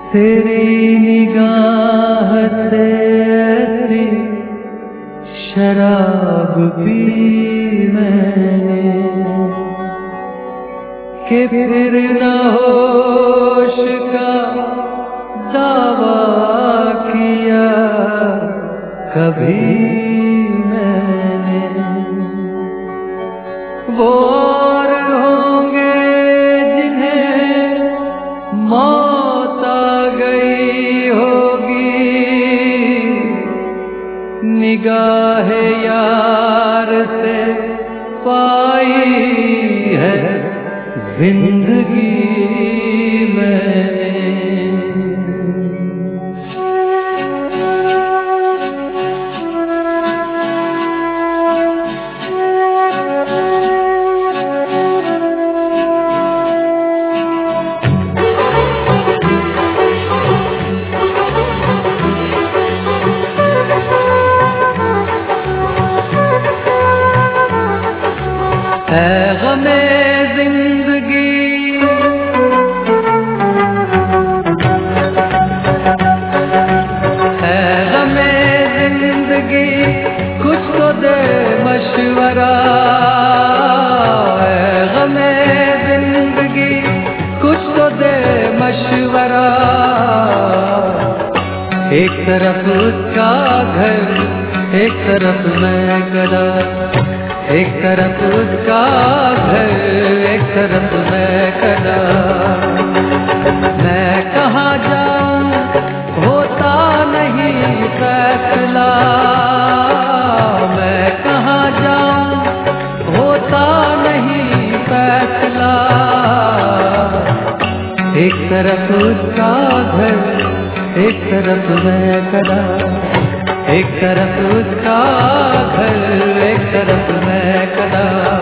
तेरी निगाह से ऐसी शराब पी मैंने कि फिर न होश का दावा किया कभी मैंने। वो और होंगे जिन्हें मौत आ गई होगी, निगाह यार से पाई है जिंदगी मैंने। है गमे जिंदगी है गमे जिंदगी, कुछ तो दे मशवरा। है गमे जिंदगी, कुछ तो दे मशवरा। एक तरफ उसका घर, एक तरफ मैं गला। एक तरफ उसका घर, एक तरफ मैं कदा। मैं कहाँ जाऊं होता नहीं फैसला। मैं कहाँ जाऊं होता नहीं फैसला। एक तरफ उसका घर, एक तरफ मैं कदा। एक तरफ उसका घर, एक तरफ मैं कदा।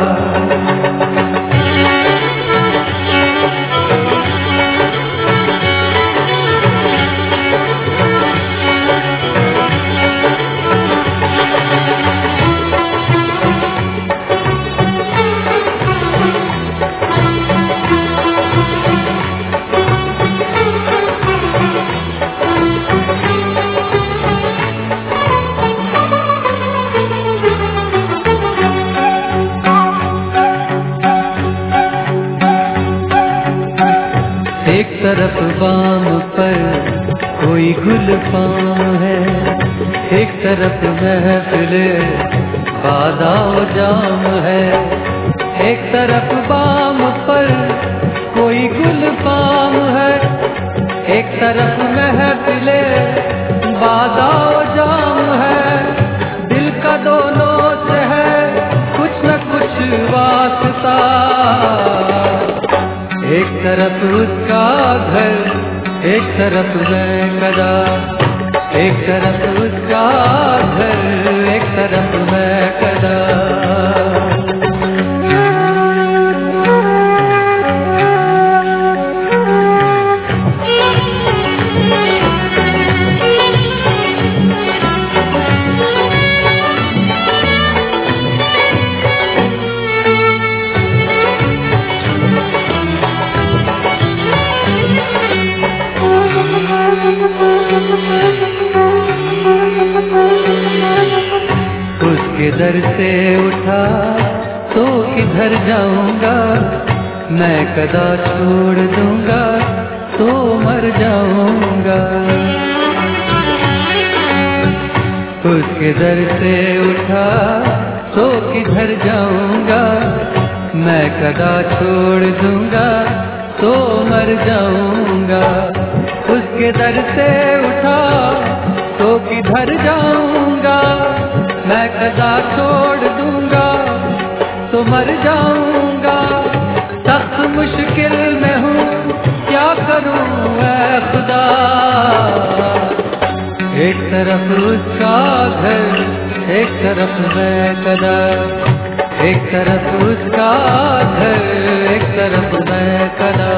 एक तरफ बाम पर कोई गुल पाम है, एक तरफ महफिले बादाओ जाम है। एक तरफ बाम पर कोई गुल पाम है, एक तरफ महफिले बादाओ जाम है। दिल का दोनों से है कुछ न कुछ वास्ता। एक तरफ उसका घर, एक तरफ मैं कदा। एक तरफ उसका घर, एक तरफ मैं कदा। उसके दर से उठा तो किधर जाऊंगा। मैं कदा छोड़ दूंगा तो मर जाऊंगा। उसके दर से उठा तो किधर जाऊंगा। मैं कदा छोड़ दूंगा तो मर जाऊंगा। उसके दर से उठा तो किधर जाऊंगा। मैं कदा छोड़ दूंगा तो मर जाऊंगा। सख्त मुश्किल में हूँ क्या करूँ ऐ खुदा। एक तरफ उसका घर, एक तरफ मैं कदा। एक तरफ उसका घर, एक तरफ मैं कदा।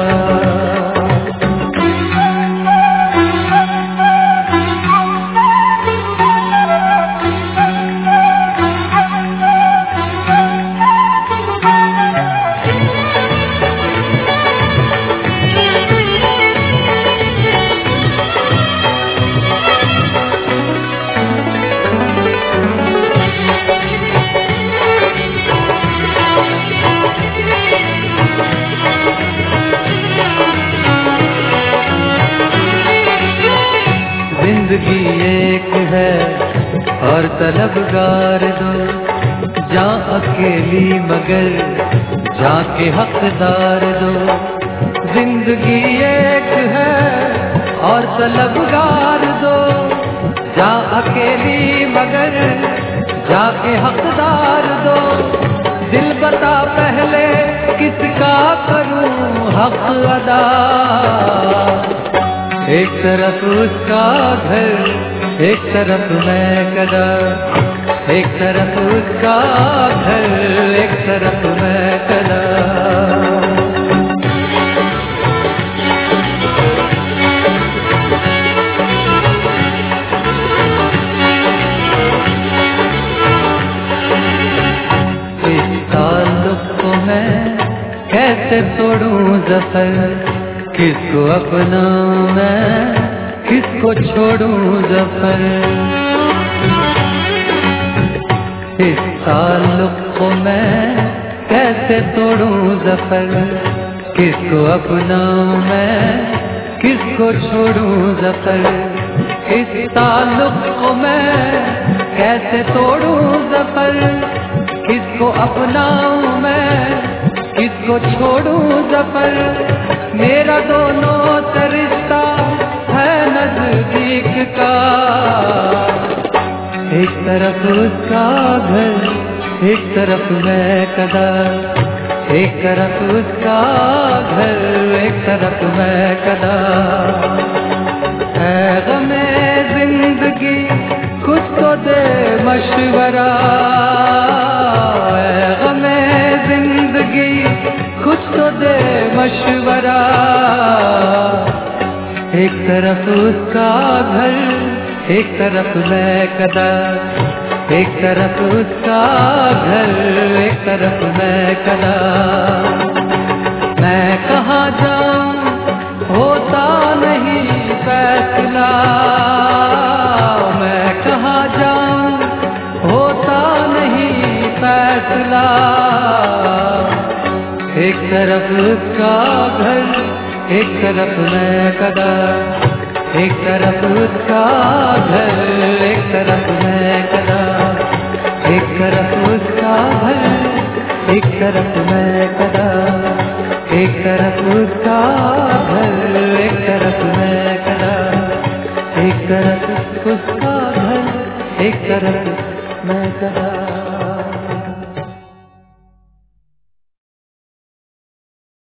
जिंदगी एक है और तलबगार दो, जा अकेली मगर जाके हकदार दो। जिंदगी एक है और तलबगार दो, जा अकेली मगर जाके हकदार दो। दिल बता पहले किसका करूं हक अदा, एक तरफ उसका घर एक तरफ मैं कदा, एक तरफ उसका घर एक तरफ मैं कदा। कैसे तोड़ूं ज़फ़र, किसको अपनाऊं मैं किसको छोड़ूं ज़फ़र। इस ताल्लुक़ को मैं कैसे तोड़ूं ज़फ़र, किसको अपनाऊं मैं किसको छोड़ूं ज़फ़र। इस ताल्लुक़ को मैं कैसे तोड़ूं ज़फ़र, किसको अपनाऊं मैं किसको छोड़ूं ज़फ़र। मेरा दोनों रिश्ता है नज़दीक का, एक तरफ उसका घर एक तरफ मैं कदा, एक तरफ उसका घर एक तरफ मैं कदा। है ग़मे ज़िंदगी कुछ तो दे मशवरा, है ग़मे ज़िंदगी कुछ तो दे मशवरा। एक तरफ उसका घर एक तरफ मैं कदा, एक तरफ उसका घर एक तरफ मैं कदा। मैं कहाँ जाऊं होता नहीं फैसला, मैं कहाँ जाऊं होता नहीं फैसला। एक तरफ उसका घर एक तरफ मैं कदा, एक तरफ उसका घर एक तरफ मैं कदा, एक तरफ उसका घर एक तरफ मैं कदा, एक तरफ उसका घर एक तरफ मैं कदा, एक तरफ उसका घर एक तरफ मैं कदा।